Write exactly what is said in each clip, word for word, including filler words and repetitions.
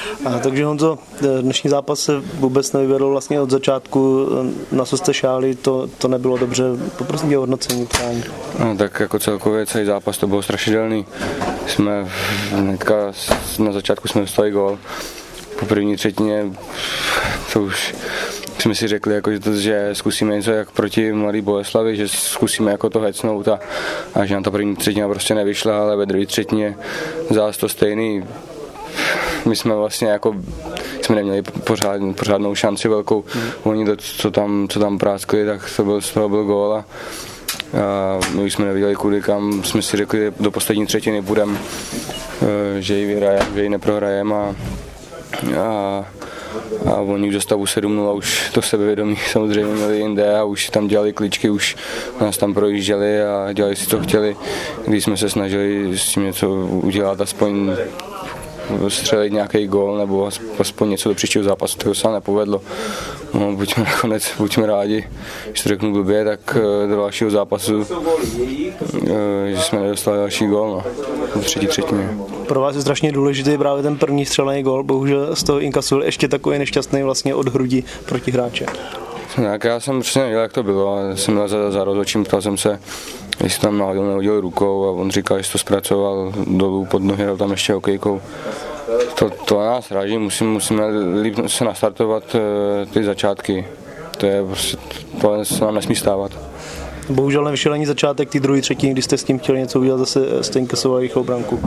A, takže Honzo, dnešní zápas se vůbec nevyvedl vlastně od začátku, na co jste šáli, to, to nebylo dobře, poprosím tě hodnocení přání. No tak jako celkově celý zápas to bylo strašidelný. Jsme hnedka na začátku jsme dostali gól. Po první třetině to už jsme si řekli, jako, že, to, že zkusíme něco jak proti Mladý Boleslavi, že zkusíme jako to hecnout a, a že nám ta první třetina prostě nevyšla, ale ve druhé třetině zás to stejný. My jsme vlastně jako jsme neměli pořád, pořádnou šanci velkou. Mm. Oni to, co tam, co tam práskli, tak to byl, z toho byl gól a, a my už jsme neviděli kudy, kam jsme si řekli, že do poslední třetiny budeme, že ji vyhrajeme, že ji neprohrajeme a, a a oni už do stavu sedm nula už to sebevědomí samozřejmě měli jinde a už tam dělali kličky, už nás tam projížděli a dělali si, co chtěli. Když jsme se snažili s tím něco udělat, aspoň střelit nějaký gól nebo aspoň něco do příštího zápasu, to se nepovedlo. No, buďme nakonec, buďme rádi, když to řeknu blbě, tak do dalšího zápasu, že jsme nedostali další gól, no, v třetí třetině. Pro vás je strašně důležitý právě ten první střelený gól, bohužel z toho inkasuil ještě takový nešťastný vlastně od hrudi proti hráče. Tak já jsem přesně nevěděl, jak to bylo, já jsem měl za, za rozhodčím, ptal jsem se, jestli tam náhodou nehodil rukou a on říkal, že to zpracoval dolů pod nohy, tam ještě hokejkou. To, to nás ráží, musím, musíme líp se nastartovat ty začátky, to je prostě, to se nám nesmí stávat. Bohužel nevyšel ani začátek té druhé třetiny, když jste s tím chtěli něco udělat, zase jste inkasovali rychlou branku.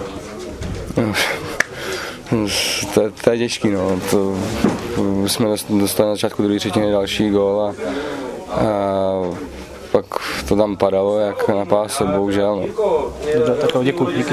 To, to je těžký, no. To, jsme dostali na začátku druhé třetiny další gól a, a pak to tam padalo jak na páse, bohužel. No. Dobře, tak děkuji.